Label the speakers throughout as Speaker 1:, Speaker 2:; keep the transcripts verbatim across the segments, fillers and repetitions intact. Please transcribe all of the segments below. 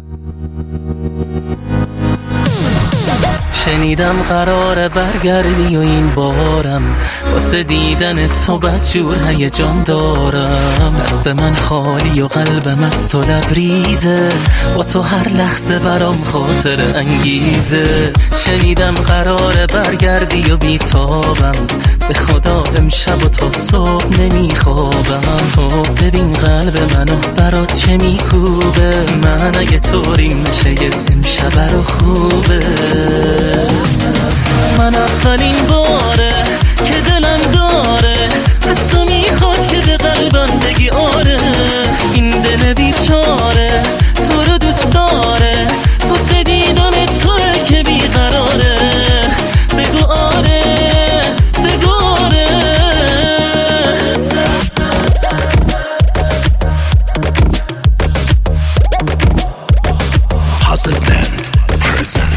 Speaker 1: شنیدم قراره برگردی و این بارم واسه دیدن تو بدجور هیجان دارم. دست من خالی و قلبم از تو لبریزه، با تو هر لحظه برام خاطر انگیزه. شنیدم قراره برگردی و بیتابم، به خدا امشب و تا صبح نمیخوابم. تو ببین قلب منو برات چه میکوبه، من اگه طوریم نشه امشب برا خوبه. من اولین باره که دلم داره از تو میخواد که به قلبم بگی آره. این دل بیچاره تو رو دوست داره، واسه دیدن توه که بیقراره. بگو آره بگو آره.
Speaker 2: Hazelland present.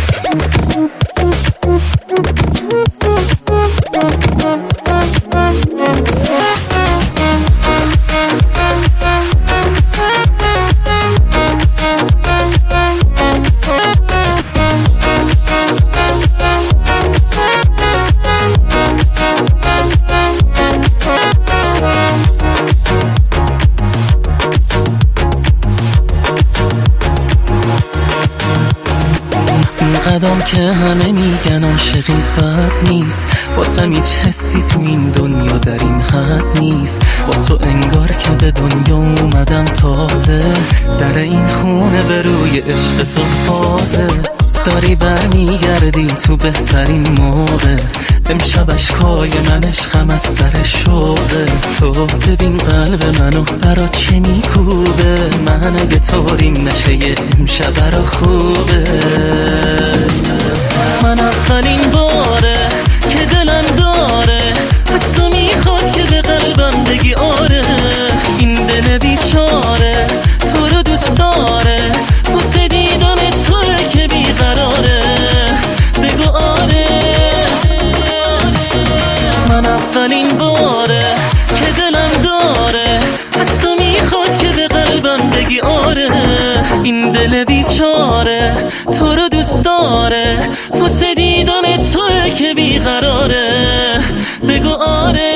Speaker 1: قدم که همه میگن عاشقی بد نیست، واسم هیچ حسی تو این دنیا در این حد نیست. با تو انگار که به دنیا اومدم تازه، در این خونه به روی عشق تو بازه. داری برمیگردی تو بهترین موقع، امشب اشکای من عشقم از سر شوقه. تو ببین قلب منو برات چه میکوبه، من اگه طوریم نشه امشب برا خوبه. من اولین باره که دلم داره از تو میخواد که به قلبم بگی آره. این دل بیچاره تو رو دوست داره، واسه دیدن توه که بیقراره. بگو آره. من اولین باره که دلم داره از تو میخواد که به قلبم بگی آره. این دل بیچاره تو رو دوست داره، واسه دیدن توه که بیقراره. بگو آره.